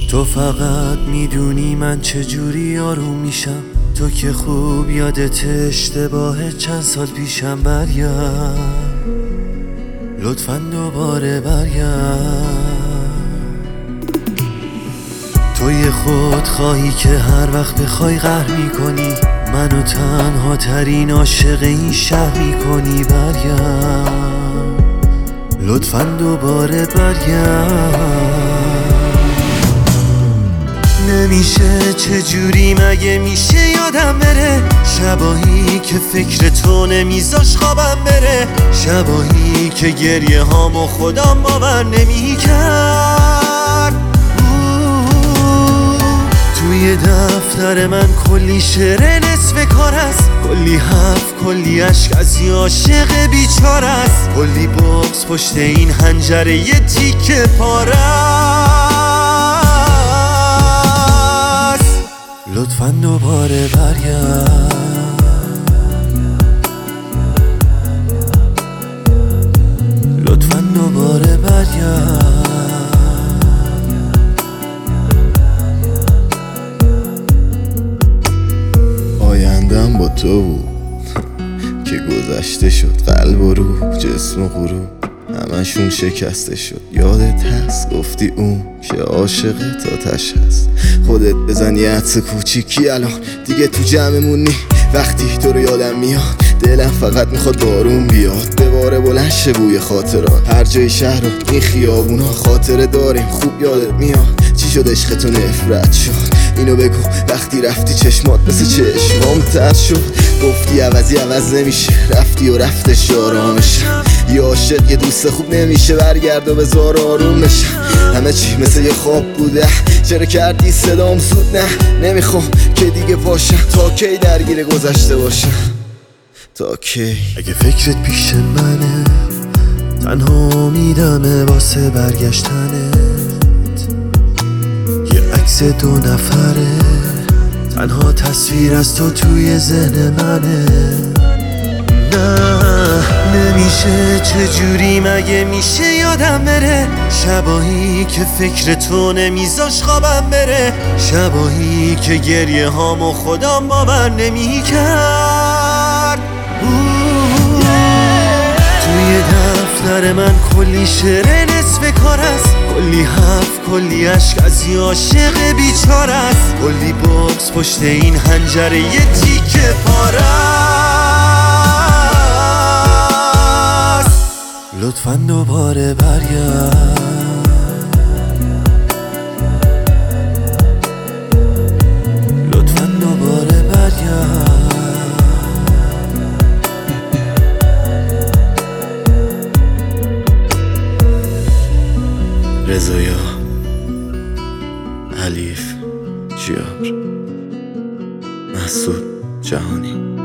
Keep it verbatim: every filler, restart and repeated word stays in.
تو فقط میدونی من چجوری آروم میشم، تو که خوب یادت اشتباه چند سال پیشم. برگرد لطفاً دوباره برگرد. توی خود خواهی که هر وقت بخوای قهر میکنی، منو تنها ترین عاشق این شهر میکنی. برگرد لطفاً دوباره برگرد. نمیشه، چجوری مگه میشه یادم بره؟ شباهی که فکر تو نمیذاش خوابم بره، شباهی که گریه هامو خودم باور نمیکرد. توی دفتر من کلی شعر نصف کار است، کلی حرف، کلی عشق از یه عاشق بیچاره است، کلی بغض پشت این حنجره یه تیکه پاره است. لطفاً دوباره برگرد. لطفاً دوباره برگرد. آیندم با تو بود که گذشته شد، قلب و روح، جسم و غروب همشون شکسته شد. یادت هست گفتی اون که عاشقه تا تش هست، خودت بزن یه عطس کوچیکی الان دیگه تو جمعمونی. وقتی تو رو یادم میاد دلم فقط میخواد بارون بیاد، به باره بلند شه بوی خاطرات. هر جای شهر و این خیابونا خاطره داریم، خوب یادت میاد چی شد عشقتو نفرت شد. اینو بگو وقتی رفتی چشمات مثل چشمام تر شد. گفتی عوضی عوض نمیشه، رفتی و رفتش آرامش. یه عاشق یه دوست خوب نمیشه، برگرد و بذار آروم بشه. همه چی مثل یه خواب بوده، چرا کردی صدام زود؟ نه نمیخوام که دیگه باشم، تا کی درگیر گذشته باشم، تا کی؟ اگه فکرت پیش منه، تنها امیدمه واسه برگشتنت. یه عکس دو نفره، تنها تصویر از تو توی ذهن منه. نه نمیشه، چجوری مگه میشه یادم بره؟ شباهی که فکر تو نمیذاش خوابم بره، شباهی که گریه هامو خودم باور نمیکرد. توی دفتر من کلی شعر نصف کار است، کلی حرف، کلی عشق از یه عاشق بیچاره است، کلی بغض پشت این حنجره یه تیکه پاره است. لطفاً دوباره برگرد. لطفاً دوباره برگرد. رضایا، حلیف، جیار، محسود جهانی.